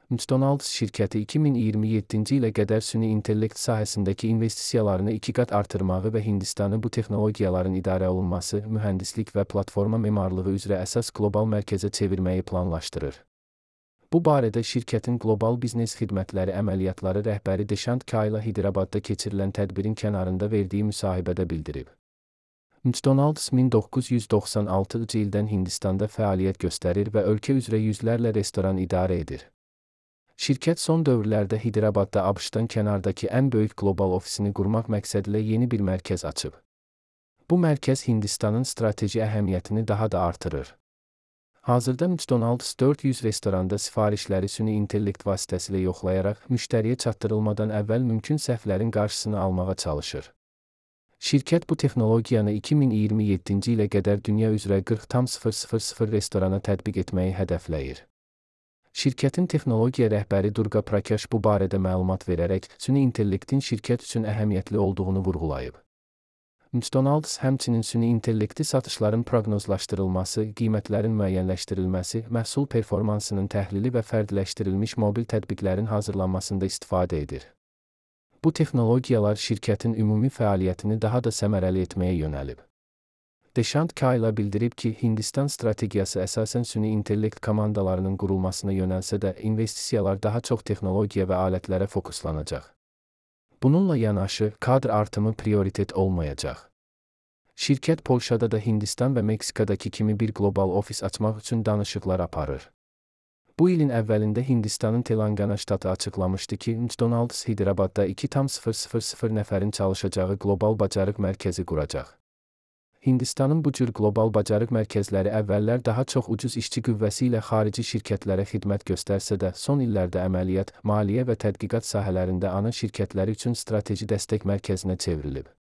McDonald's şirkəti 2027-ci ilə qədər süni intellekt sahəsindəki investisiyalarını 2 qat artırmağı və Hindistanı bu texnologiyaların idarə olunması, mühəndislik və platforma memarlığı üzrə əsas qlobal mərkəzə çevirməyi planlaşdırır. Bu barədə şirkətin Qlobal Biznes Xidmətləri Əməliyyatları rəhbəri Deshant Kayla Hiderabadda keçirilən tədbirin kənarında verdiyi müsahibədə bildirib. McDonald's 1996-cı ildən Hindistanda fəaliyyət göstərir və ölkə üzrə yüzlərlə restoran idarə edir. Şirkət son dövrlərdə Hiderabadda ABŞ-dan kənardakı ən böyük qlobal ofisini qurmaq məqsədilə yeni bir mərkəz açıb. Bu mərkəz Hindistanın strateji əhəmiyyətini daha da artırır. Hazırda McDonald's 400 restoranda sifarişləri süni intellekt vasitəsilə yoxlayaraq müştəriyə çatdırılmadan əvvəl mümkün səhvlərin qarşısını almağa çalışır. Şirkət bu texnologiyanı 2027-ci ilə qədər dünya üzrə 40,000 restorana tətbiq etməyi hədəfləyir. Şirkətin texnologiya rəhbəri Durga Prakash bu barədə məlumat verərək süni intellektin şirkət üçün əhəmiyyətli olduğunu vurğulayıb. McDonald's həmçinin süni intellekti satışların proqnozlaşdırılması, qiymətlərin müəyyənləşdirilməsi, məhsul performansının təhlili və fərdləşdirilmiş mobil tətbiqlərin hazırlanmasında istifadə edir. Bu texnologiyalar şirkətin ümumi fəaliyyətini daha da səmərəli etməyə yönəlib. Deshant Kayla bildirib ki, Hindistan strategiyası əsasən süni intellekt komandalarının qurulmasına yönəlsə də, investisiyalar daha çox texnologiya və alətlərə fokuslanacaq. Bununla yanaşı, kadr artımı prioritet olmayacaq. Şirkət Polşada da Hindistan və Meksikadakı kimi bir qlobal ofis açmaq üçün danışıqlar aparır. Bu ilin əvvəlində Hindistanın Telangana ştatı açıqlamışdı ki, McDonald's Hiderabadda 2,000 nəfərin çalışacağı qlobal bacarıq mərkəzi quracaq. Hindistanın bu cür qlobal bacarıq mərkəzləri əvvəllər daha çox ucuz işçi qüvvəsi ilə xarici şirkətlərə xidmət göstərsə də, son illərdə əməliyyat, maliyyə və tədqiqat sahələrində ana şirkətləri üçün strateji dəstək mərkəzinə çevrilib.